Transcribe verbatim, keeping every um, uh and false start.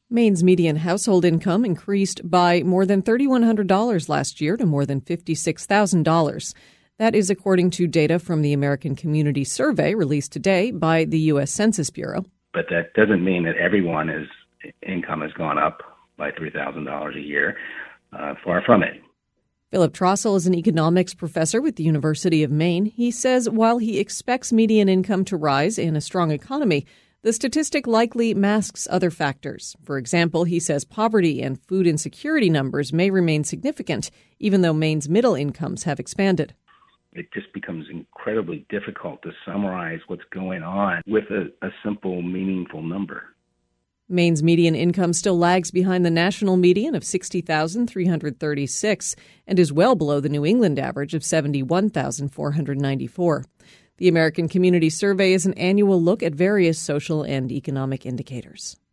Maine's median household income increased by more than three thousand one hundred dollars last year to more than fifty-six thousand dollars. That is according to data from the American Community Survey released today by the U S Census Bureau. But that doesn't mean that everyone's income has gone up by three thousand dollars a year. Uh, far from it. Philip Trossel is an economics professor with the University of Maine. He says while he expects median income to rise in a strong economy, the statistic likely masks other factors. For example, he says poverty and food insecurity numbers may remain significant, even though Maine's middle incomes have expanded. It just becomes incredibly difficult to summarize what's going on with a, a simple, meaningful number. Maine's median income still lags behind the national median of sixty thousand three hundred thirty-six and is well below the New England average of seventy-one thousand four hundred ninety-four. The American Community Survey is an annual look at various social and economic indicators.